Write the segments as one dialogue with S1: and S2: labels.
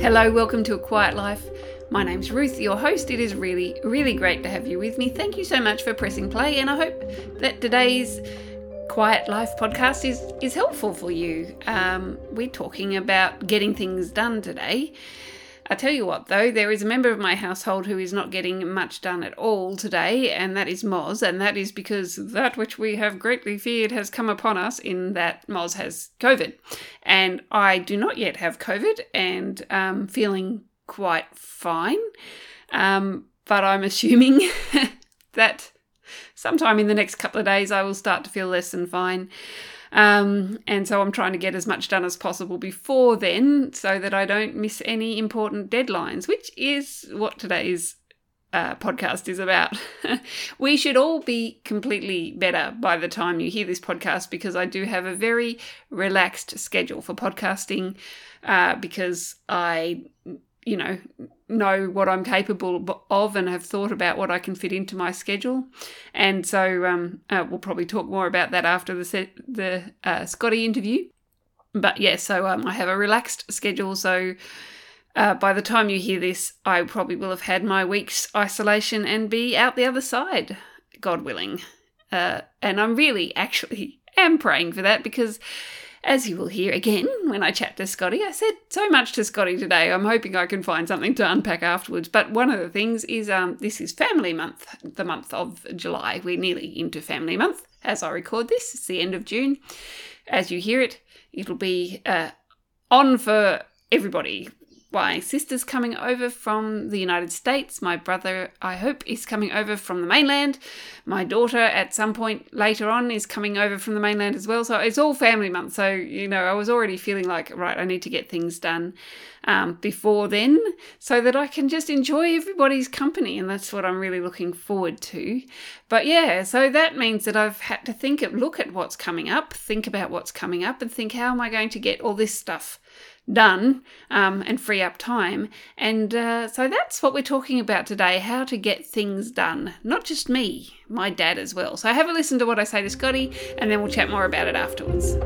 S1: Hello, welcome to A Quiet Life. My name's Ruth, your host. It is really, really great to have you with me. Thank you so much for pressing play, and I hope that today's Quiet Life podcast is helpful for you. We're talking about getting things done today. I tell you what, though, there is a member of my household who is not getting much done at all today, and that is Moz, and that is because that which we have greatly feared has come upon us in that Moz has COVID. And I do not yet have COVID and feeling quite fine, but I'm assuming that sometime in the next couple of days I will start to feel less than fine. And so I'm trying to get as much done as possible before then so that I don't miss any important deadlines, which is what today's podcast is about. We should all be completely better by the time you hear this podcast, because I do have a very relaxed schedule for podcasting, because I know what I'm capable of and have thought about what I can fit into my schedule. And so we'll probably talk more about that after the Scotty interview. But yeah, so I have a relaxed schedule. So by the time you hear this, I probably will have had my week's isolation and be out the other side, God willing. And I'm really actually am praying for that, because as you will hear again when I chat to Scotty, I said so much to Scotty today. I'm hoping I can find something to unpack afterwards. But one of the things is this is Family Month, the month of July. We're nearly into Family Month as I record this. It's the end of June. As you hear it, it'll be on for everybody. My sister's coming over from the United States. My brother, I hope, is coming over from the mainland. My daughter, at some point later on, is coming over from the mainland as well. So it's all family month. So, I was already feeling like, right, I need to get things done before then so that I can just enjoy everybody's company. And that's what I'm really looking forward to. But yeah, so that means that I've had to look at what's coming up, think about what's coming up, and think, how am I going to get all this stuff done and free up time. And so that's what we're talking about today, how to get things done. Not just me, my dad as well. So have a listen to what I say to Scotty, and then we'll chat more about it afterwards.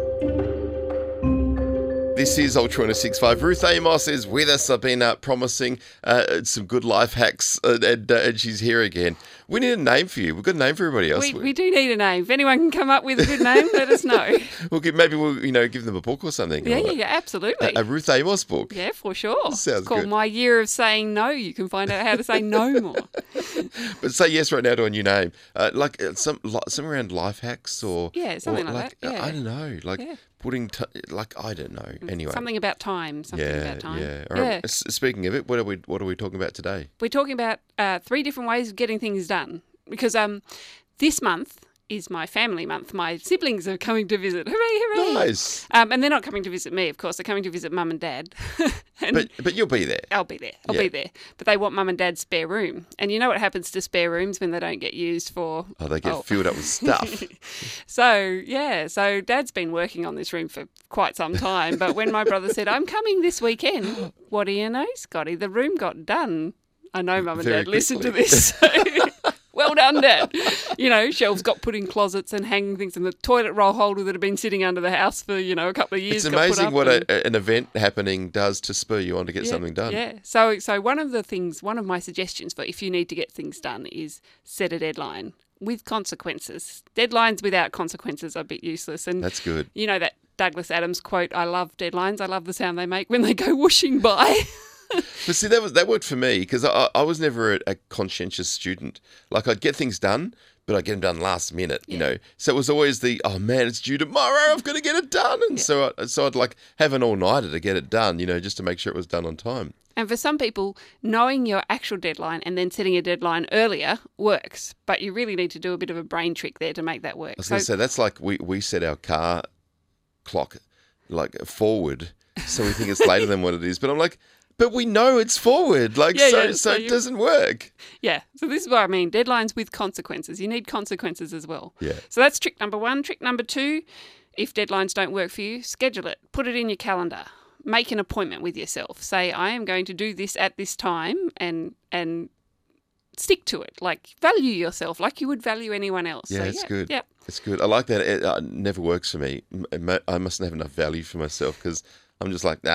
S2: This is Ultra 1065. Ruth Amos is with us. I've been promising some good life hacks, and she's here again. We need a name for you. We've got a name for everybody else.
S1: We do need a name. If anyone can come up with a good name, let us know.
S2: Maybe we'll give them a book or something.
S1: Yeah, absolutely.
S2: A Ruth Amos book.
S1: Yeah, for sure.
S2: Sounds
S1: it's called
S2: good.
S1: My Year of Saying No. You can find out how to say no more.
S2: But say yes right now to a new name, some around life hacks or
S1: something like that. Yeah.
S2: I don't know, putting I don't know. Anyway,
S1: something about time.
S2: Yeah. All right. Speaking of it, what are we talking about today?
S1: We're talking about 3 different ways of getting things done, because this month is my family month. My siblings are coming to visit. Hooray, hooray!
S2: Nice.
S1: And they're not coming to visit me, of course. They're coming to visit Mum and Dad.
S2: But you'll be there.
S1: I'll be there. I'll be there. But they want Mum and Dad's spare room. And you know what happens to spare rooms when they don't get used for...
S2: Oh, they get filled up with stuff.
S1: So Dad's been working on this room for quite some time. But when my brother said, I'm coming this weekend, what do you know, Scotty? The room got done. I know Mum and Dad listened to this. Well done, Dad. Shelves got put in closets and hanging things, and the toilet roll holder that had been sitting under the house for, a couple of years.
S2: It's amazing what an event happening does to spur you on to get something done.
S1: Yeah. So one of my suggestions for if you need to get things done is set a deadline with consequences. Deadlines without consequences are a bit useless. And
S2: that's good.
S1: That Douglas Adams quote, I love deadlines. I love the sound they make when they go whooshing by.
S2: But see, that worked for me, because I was never a conscientious student. Like, I'd get things done, but I'd get them done last minute, So it was always oh man, it's due tomorrow, I've got to get it done. And so I'd have an all-nighter to get it done, just to make sure it was done on time.
S1: And for some people, knowing your actual deadline and then setting a deadline earlier works. But you really need to do a bit of a brain trick there to make that work.
S2: I was going to say, that's like we set our car clock forward, so we think it's later than what it is. But I'm like... But we know it's forward, so it doesn't work.
S1: Yeah, so this is what I mean, deadlines with consequences. You need consequences as well.
S2: Yeah.
S1: So that's trick number 1. Trick number 2, if deadlines don't work for you, schedule it. Put it in your calendar. Make an appointment with yourself. Say, I am going to do this at this time, and stick to it. Value yourself like you would value anyone else.
S2: Yeah, it's good.
S1: Yeah.
S2: It's good. I like that. It never works for me. I mustn't have enough value for myself, because I'm just like, nah,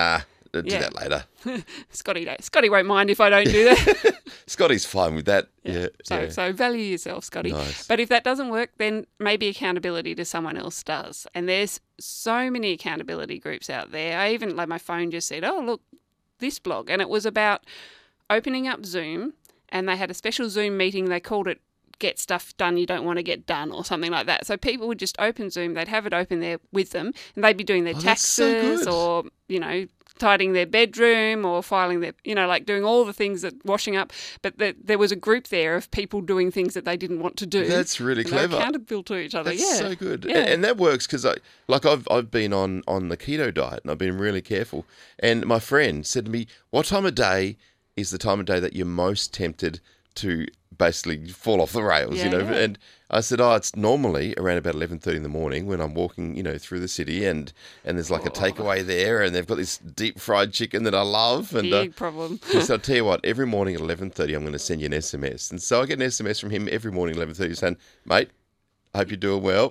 S2: Do that later.
S1: Scotty won't mind if I don't do that.
S2: Scotty's fine with that. Yeah.
S1: So value yourself, Scotty.
S2: Nice.
S1: But if that doesn't work, then maybe accountability to someone else does. And there's so many accountability groups out there. I even, like, my phone just said, oh, look, this blog. And it was about opening up Zoom, and they had a special Zoom meeting. They called it Get Stuff Done You Don't Want to Get Done or something like that. So people would just open Zoom, they'd have it open there with them, and they'd be doing their taxes or, tidying their bedroom or filing their, like doing all the things that washing up. But there was a group there of people doing things that they didn't want to do.
S2: That's really clever.
S1: They're accountable to each other.
S2: That's so good.
S1: Yeah.
S2: And that works because I've been on the keto diet and I've been really careful. And my friend said to me, what time of day is the time of day that you're most tempted to basically fall off the rails, And I said, it's normally around about 11:30 in the morning when I'm walking, through the city and there's like a takeaway there and they've got this deep fried chicken that I love. And
S1: big problem.
S2: So I'll tell you what, every morning at 11:30 I'm going to send you an SMS. And so I get an SMS from him every morning at 11:30 saying, mate, I hope you're doing well,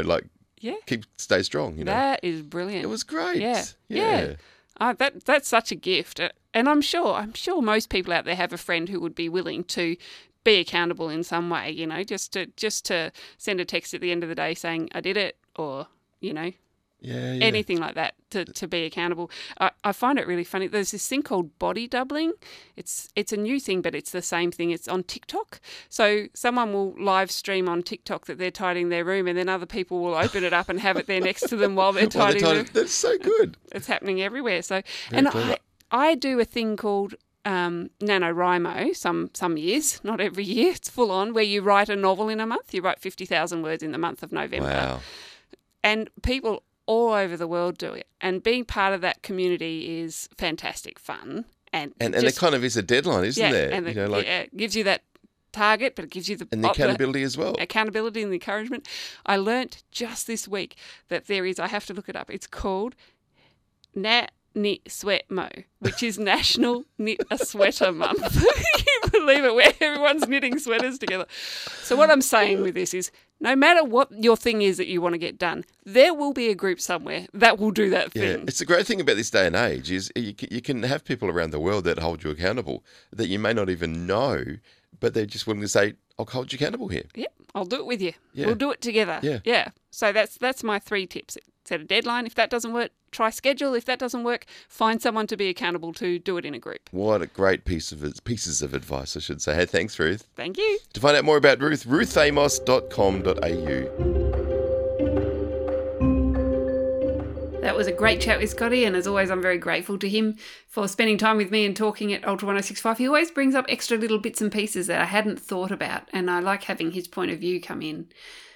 S2: stay strong,
S1: That is brilliant.
S2: It was great.
S1: Yeah. That's such a gift. And I'm sure most people out there have a friend who would be willing to be accountable in some way, just to send a text at the end of the day saying, I did it, or, anything like that to be accountable. I find it really funny. There's this thing called body doubling. It's a new thing, but it's the same thing. It's on TikTok. So someone will live stream on TikTok that they're tidying their room, and then other people will open it up and have it there next to them while they're tidying.
S2: That's so good.
S1: It's happening everywhere. So,
S2: Very clever.
S1: I do a thing called NaNoWriMo some years, not every year. It's full on, where you write a novel in a month. You write 50,000 words in the month of November.
S2: Wow.
S1: And people all over the world do it. And being part of that community is fantastic fun. And
S2: there kind of is a deadline, isn't there?
S1: And it gives you that target, but it gives you the
S2: accountability as well.
S1: Accountability and the encouragement. I learnt just this week that there is, I have to look it up, it's called Knit Sweat Mo, which is National Knit a Sweater Month. Can you believe it? Where everyone's knitting sweaters together. So what I'm saying with this is, no matter what your thing is that you want to get done, there will be a group somewhere that will do that thing.
S2: Yeah, it's the great thing about this day and age is you can have people around the world that hold you accountable that you may not even know, but they're just willing to say, I'll hold you accountable here.
S1: Yep, I'll do it with you.
S2: Yeah.
S1: We'll do it together.
S2: Yeah.
S1: So that's my 3 tips. Set a deadline. If that doesn't work, try schedule. If that doesn't work, find someone to be accountable to. Do it in a group.
S2: What a great pieces of advice, I should say. Hey, thanks, Ruth.
S1: Thank you.
S2: To find out more about Ruth, ruthamos.com.au.
S1: That was a great chat with Scotty, and as always, I'm very grateful to him for spending time with me and talking at Ultra 1065. He always brings up extra little bits and pieces that I hadn't thought about, and I like having his point of view come in.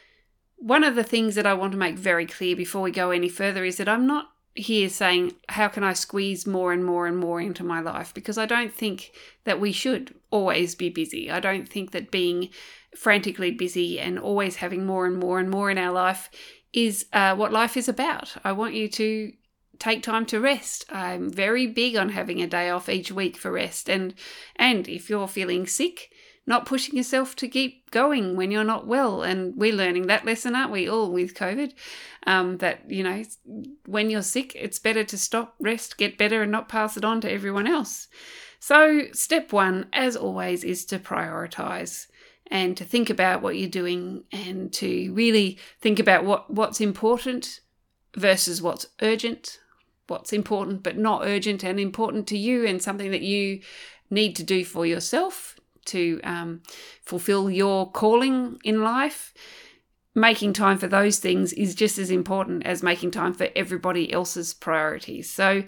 S1: One of the things that I want to make very clear before we go any further is that I'm not here saying, how can I squeeze more and more and more into my life? Because I don't think that we should always be busy. I don't think that being frantically busy and always having more and more and more in our life is what life is about. I want you to take time to rest. I'm very big on having a day off each week for rest. And if you're feeling sick, not pushing yourself to keep going when you're not well. And we're learning that lesson, aren't we, all with COVID? That, when you're sick, it's better to stop, rest, get better, and not pass it on to everyone else. So step 1, as always, is to prioritise and to think about what you're doing and to really think about what's important versus what's urgent, what's important but not urgent and important to you, and something that you need to do for yourself to fulfill your calling in life. Making time for those things is just as important as making time for everybody else's priorities. So,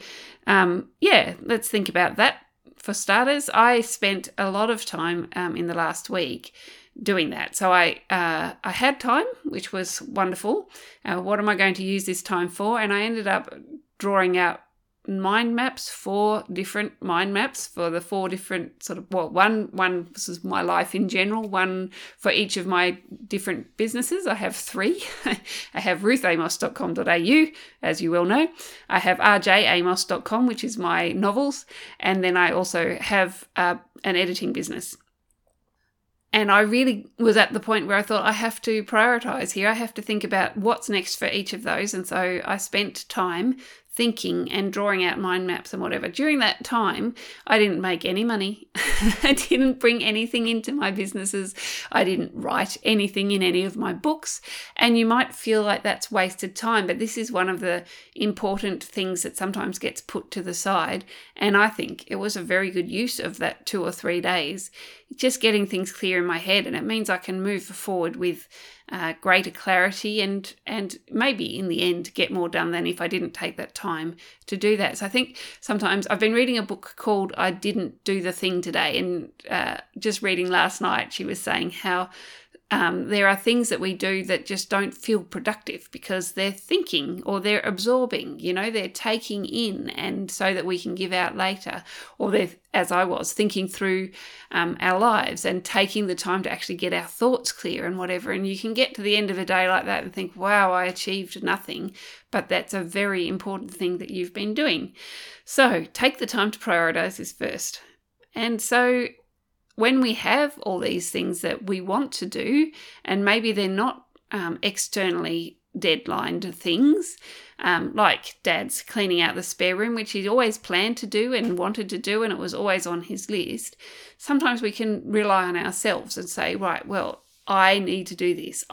S1: let's think about that. For starters, I spent a lot of time in the last week doing that. So I had time, which was wonderful. What am I going to use this time for? And I ended up drawing out mind maps, 4 different mind maps for the 4 different one this is my life in general, one for each of my different businesses. I have 3. I have ruthamos.com.au, as you well know. I have rjamos.com, which is my novels, and then I also have an editing business. And I really was at the point where I thought I have to prioritise here. I have to think about what's next for each of those. And so I spent time thinking and drawing out mind maps and whatever. During that time, I didn't make any money. I didn't bring anything into my businesses. I didn't write anything in any of my books. And you might feel like that's wasted time, but this is one of the important things that sometimes gets put to the side. And I think it was a very good use of that 2 or 3 days, just getting things clear in my head. And it means I can move forward with greater clarity and maybe in the end get more done than if I didn't take that time to do that. So I think sometimes I've been reading a book called I Didn't Do the Thing Today, and just reading last night, she was saying how there are things that we do that just don't feel productive because they're thinking or they're absorbing, they're taking in, and so that we can give out later, or they're, as I was, thinking through our lives and taking the time to actually get our thoughts clear and whatever. And you can get to the end of a day like that and think, wow, I achieved nothing, but that's a very important thing that you've been doing. So take the time to prioritize this first. And so when we have all these things that we want to do, and maybe they're not externally deadlined things, like Dad's cleaning out the spare room, which he'd always planned to do and wanted to do, and it was always on his list, sometimes we can rely on ourselves and say, right, well, I need to do this.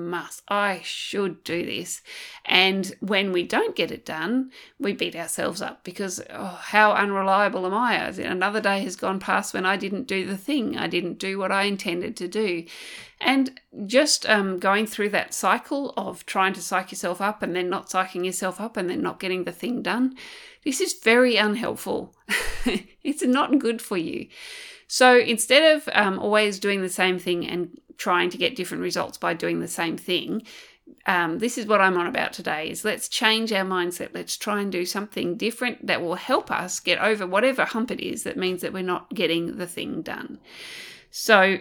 S1: I should do this. And when we don't get it done, we beat ourselves up because, how unreliable am I? Another day has gone past when I didn't do the thing. I didn't do what I intended to do. And just going through that cycle of trying to psych yourself up and then not psyching yourself up and then not getting the thing done, this is very unhelpful. It's not good for you. So instead of always doing the same thing and trying to get different results by doing the same thing, this is what I'm on about today, is let's change our mindset. Let's try and do something different that will help us get over whatever hump it is that means that we're not getting the thing done. So,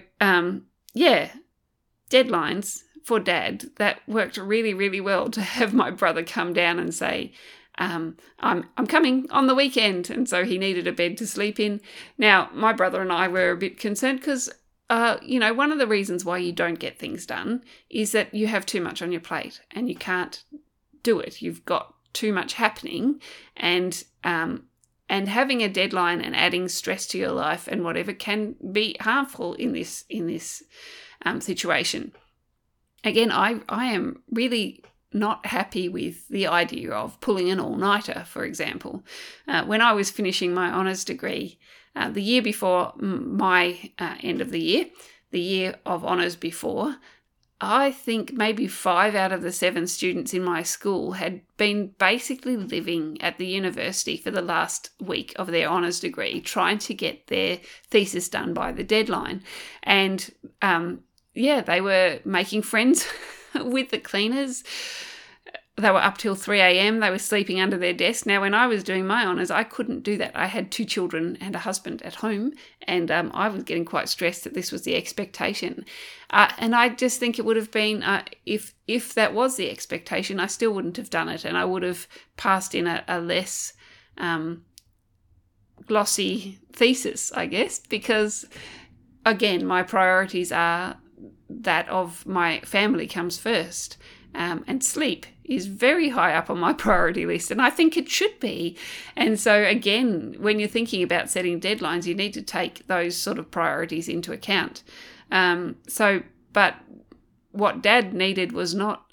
S1: deadlines for Dad, that worked really, really well to have my brother come down and say, I'm coming on the weekend. And so he needed a bed to sleep in. Now, my brother and I were a bit concerned because one of the reasons why you don't get things done is that you have too much on your plate and you can't do it. You've got too much happening, and having a deadline and adding stress to your life and whatever can be harmful in this situation. Again, I am really not happy with the idea of pulling an all-nighter, for example. When I was finishing my honours degree, the year before my end of the year of honours before, I think maybe 5 out of the 7 students in my school had been basically living at the university for the last week of their honours degree, trying to get their thesis done by the deadline. And they were making friends with the cleaners. They were up till 3 a.m. They were sleeping under their desk. Now, when I was doing my honours, I couldn't do that. I had 2 children and a husband at home, and I was getting quite stressed that this was the expectation. And I just think it would have been, if that was the expectation, I still wouldn't have done it, and I would have passed in a less glossy thesis, I guess, because, again, my priorities are that of my family comes first, and sleep is very high up on my priority list, and I think it should be. And so again, when you're thinking about setting deadlines, you need to take those sort of priorities into account. But what Dad needed was not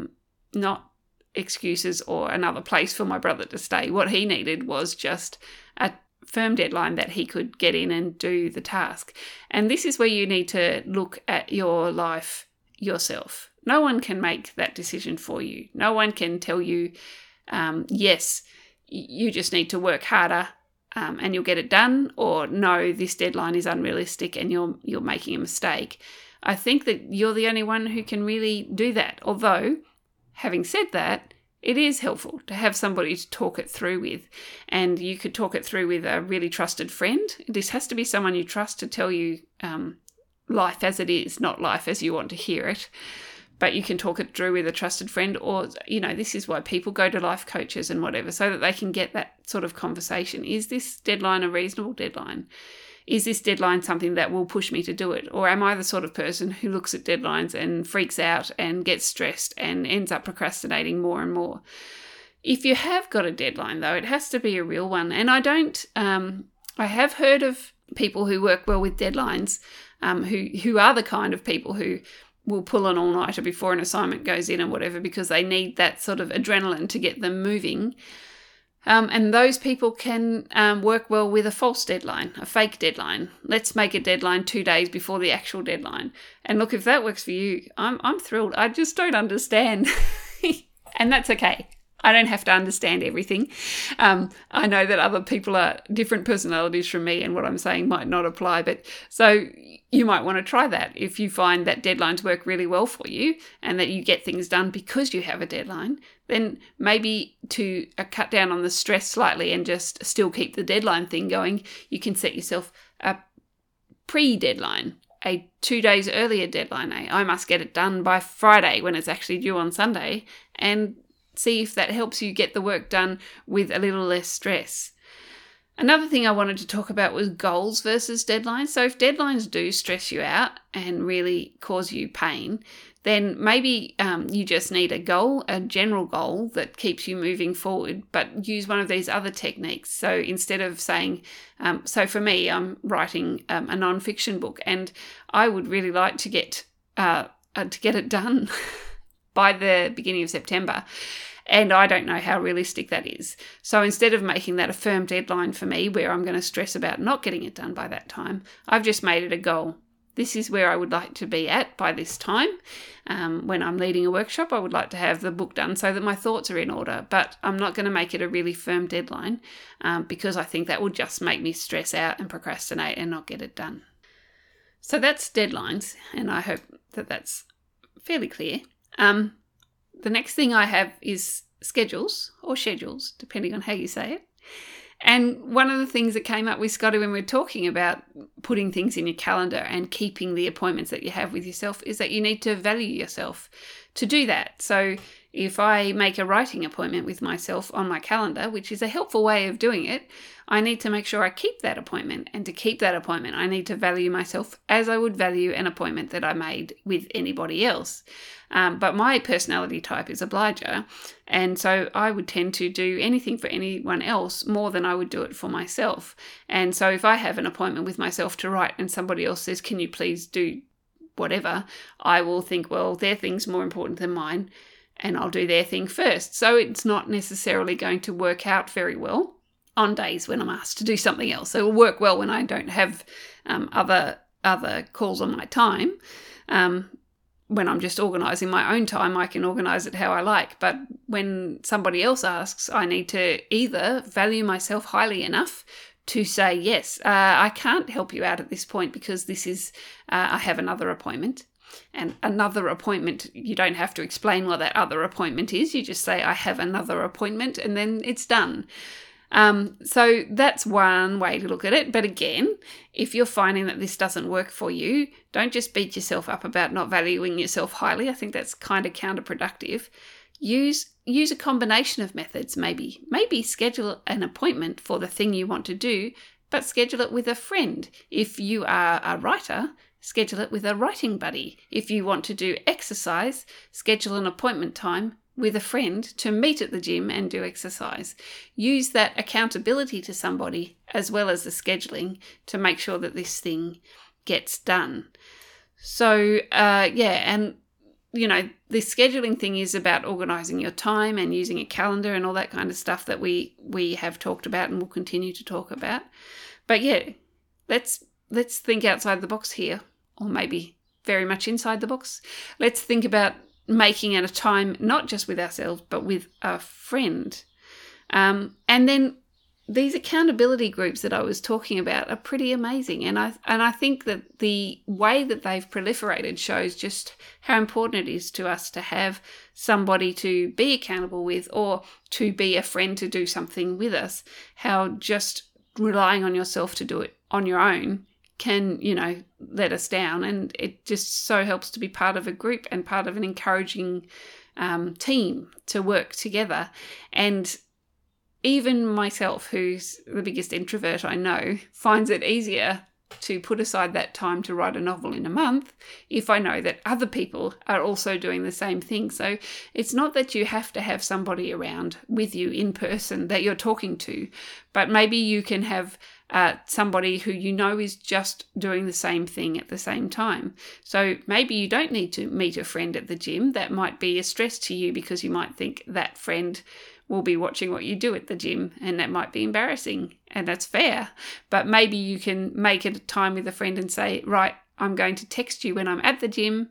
S1: excuses or another place for my brother to stay. What he needed was just a firm deadline that he could get in and do the task. And this is where you need to look at your life yourself. No one can make that decision for you. No one can tell you, yes, you just need to work harder and you'll get it done, or no, this deadline is unrealistic and you're making a mistake. I think that you're the only one who can really do that. Although, having said that, it is helpful to have somebody to talk it through with. And you could talk it through with a really trusted friend. This has to be someone you trust to tell you life as it is, not life as you want to hear it. But you can talk it through with a trusted friend, or, this is why people go to life coaches and whatever, so that they can get that sort of conversation. Is this deadline a reasonable deadline? Is this deadline something that will push me to do it? Or am I the sort of person who looks at deadlines and freaks out and gets stressed and ends up procrastinating more and more? If you have got a deadline, though, it has to be a real one. And I have heard of people who work well with deadlines, who are the kind of people who will pull an all-nighter before an assignment goes in and whatever, because they need that sort of adrenaline to get them moving. And those people can work well with a false deadline, a fake deadline. Let's make a deadline 2 days before the actual deadline. And look, if that works for you, I'm thrilled. I just don't understand. And that's okay. I don't have to understand everything. I know that other people are different personalities from me, and what I'm saying might not apply. But so you might want to try that if you find that deadlines work really well for you and that you get things done because you have a deadline. Then maybe to cut down on the stress slightly and just still keep the deadline thing going, you can set yourself a pre-deadline, a 2 days earlier deadline. I must get it done by Friday when it's actually due on Sunday, and see if that helps you get the work done with a little less stress. Another thing I wanted to talk about was goals versus deadlines. So if deadlines do stress you out and really cause you pain, then maybe you just need a goal, a general goal that keeps you moving forward, but use one of these other techniques. So instead of saying, so for me, I'm writing a non-fiction book, and I would really like to get it done by the beginning of September. And I don't know how realistic that is. So instead of making that a firm deadline for me where I'm going to stress about not getting it done by that time, I've just made it a goal. This is where I would like to be at by this time. When I'm leading a workshop, I would like to have the book done so that my thoughts are in order. But I'm not going to make it a really firm deadline because I think that would just make me stress out and procrastinate and not get it done. So that's deadlines, and I hope that that's fairly clear. The next thing I have is schedules, or schedules, depending on how you say it. And one of the things that came up with Scotty when we were talking about putting things in your calendar and keeping the appointments that you have with yourself is that you need to value yourself to do that. So if I make a writing appointment with myself on my calendar, which is a helpful way of doing it, I need to make sure I keep that appointment. And to keep that appointment, I need to value myself as I would value an appointment that I made with anybody else. But my personality type is obliger, and so I would tend to do anything for anyone else more than I would do it for myself. And so if I have an appointment with myself to write and somebody else says, can you please do whatever, I will think, well, their thing's more important than mine, and I'll do their thing first. So it's not necessarily going to work out very well on days when I'm asked to do something else. It will work well when I don't have other calls on my time. When I'm just organising my own time, I can organise it how I like. But when somebody else asks, I need to either value myself highly enough to say, yes, I can't help you out at this point because this is, I have another appointment. And another appointment, you don't have to explain what that other appointment is. You just say, I have another appointment, and then it's done. So that's one way to look at it. But again, if you're finding that this doesn't work for you, don't just beat yourself up about not valuing yourself highly. I think that's kind of counterproductive. Use a combination of methods, maybe. Maybe schedule an appointment for the thing you want to do, but schedule it with a friend. If you are a writer, schedule it with a writing buddy. If you want to do exercise, schedule an appointment time with a friend to meet at the gym and do exercise. Use that accountability to somebody as well as the scheduling to make sure that this thing gets done. So, and the scheduling thing is about organising your time and using a calendar and all that kind of stuff that we have talked about and will continue to talk about. But yeah, let's think outside the box here, or maybe very much inside the box. Let's think about making it a time not just with ourselves but with a friend. And then these accountability groups that I was talking about are pretty amazing, and I think that the way that they've proliferated shows just how important it is to us to have somebody to be accountable with, or to be a friend to do something with us. How just relying on yourself to do it on your own can, let us down, and it just so helps to be part of a group and part of an encouraging team to work together. And even myself, who's the biggest introvert I know, finds it easier to put aside that time to write a novel in a month if I know that other people are also doing the same thing. So it's not that you have to have somebody around with you in person that you're talking to, but maybe you can have somebody who you know is just doing the same thing at the same time. So maybe you don't need to meet a friend at the gym. That might be a stress to you because you might think that friend will be watching what you do at the gym, and that might be embarrassing, and that's fair. But maybe you can make it a time with a friend and say, right, I'm going to text you when I'm at the gym,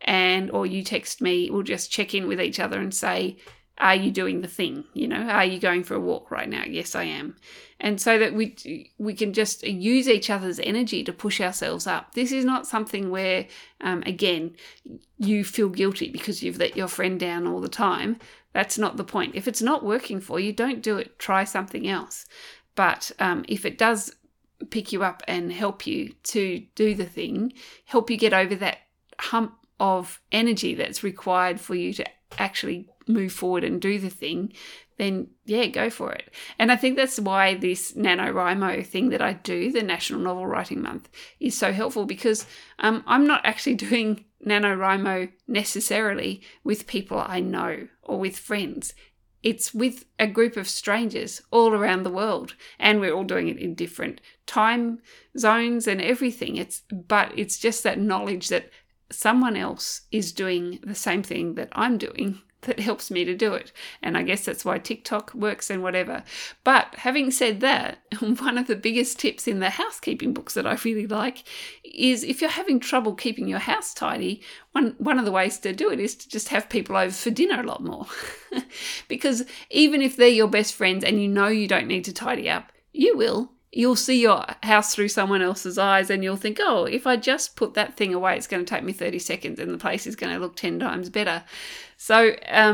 S1: or you text me. We'll just check in with each other and say, are you doing the thing? Are you going for a walk right now? Yes, I am. And so that we can just use each other's energy to push ourselves up. This is not something where, again, you feel guilty because you've let your friend down all the time. That's not the point. If it's not working for you, don't do it. Try something else. But if it does pick you up and help you to do the thing, help you get over that hump of energy that's required for you to actually move forward and do the thing, then yeah, go for it. And I think that's why this NaNoWriMo thing that I do, the National Novel Writing Month, is so helpful, because I'm not actually doing NaNoWriMo necessarily with people I know or with friends. It's with a group of strangers all around the world, and we're all doing it in different time zones and everything. But it's just that knowledge that someone else is doing the same thing that I'm doing that helps me to do it. And I guess that's why TikTok works and whatever. But having said that, one of the biggest tips in the housekeeping books that I really like is, if you're having trouble keeping your house tidy, one of the ways to do it is to just have people over for dinner a lot more. Because even if they're your best friends and you know you don't need to tidy up, you will. You'll see your house through someone else's eyes, and you'll think, oh, if I just put that thing away, it's going to take me 30 seconds and the place is going to look 10 times better. So,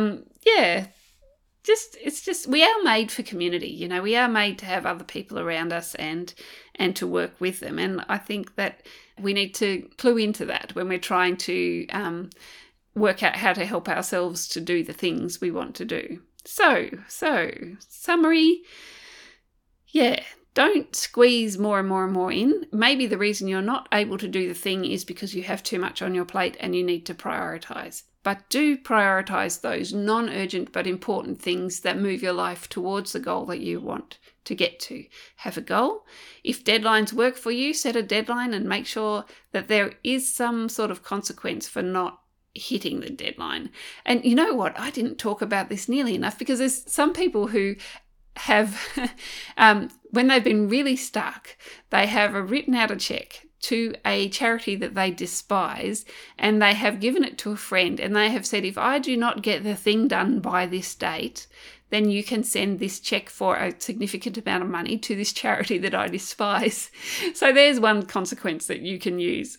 S1: we are made for community. We are made to have other people around us and to work with them. And I think that we need to clue into that when we're trying to work out how to help ourselves to do the things we want to do. So summary, don't squeeze more and more and more in. Maybe the reason you're not able to do the thing is because you have too much on your plate and you need to prioritize. But do prioritize those non-urgent but important things that move your life towards the goal that you want to get to. Have a goal. If deadlines work for you, set a deadline and make sure that there is some sort of consequence for not hitting the deadline. And you know what? I didn't talk about this nearly enough, because there's some people who have, when they've been really stuck, they have written out a check to a charity that they despise, and they have given it to a friend, and they have said, if I do not get the thing done by this date, then you can send this check for a significant amount of money to this charity that I despise. So there's one consequence that you can use.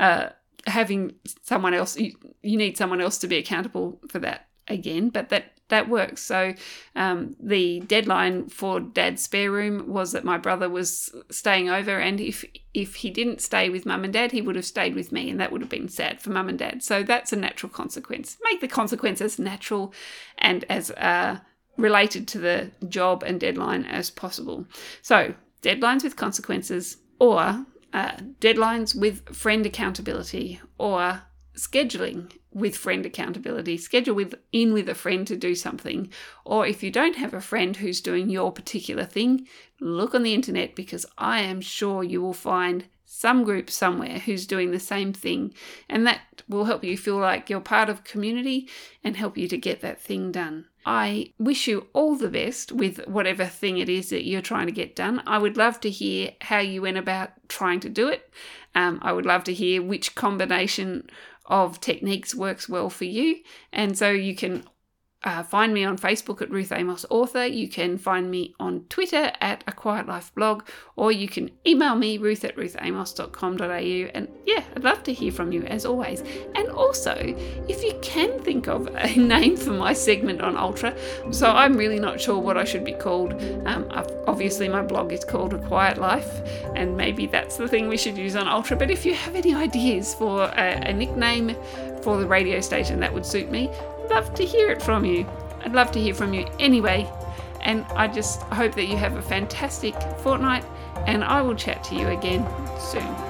S1: Having someone else, you need someone else to be accountable for that again, but that works. So the deadline for Dad's spare room was that my brother was staying over, and if he didn't stay with Mum and Dad, he would have stayed with me, and that would have been sad for Mum and Dad. So that's a natural consequence. Make the consequence as natural and as related to the job and deadline as possible. So deadlines with consequences, or deadlines with friend accountability, or scheduling with friend accountability. Schedule in with a friend to do something. Or if you don't have a friend who's doing your particular thing, look on the internet, because I am sure you will find some group somewhere who's doing the same thing, and that will help you feel like you're part of community and help you to get that thing done. I wish you all the best with whatever thing it is that you're trying to get done. I would love to hear how you went about trying to do it. I would love to hear which combination of techniques works well for you. And so you can find me on Facebook at Ruth Amos Author. You can find me on Twitter at A Quiet Life Blog, or you can email me, ruth@ruthamos.com.au. And yeah, I'd love to hear from you as always. And also, if you can think of a name for my segment on Ultra, so I'm really not sure what I should be called. Obviously my blog is called A Quiet Life, and maybe that's the thing we should use on Ultra. But if you have any ideas for a nickname for the radio station that would suit me, I'd love to hear it from you. I'd love to hear from you anyway. And I just hope that you have a fantastic fortnight, and I will chat to you again soon.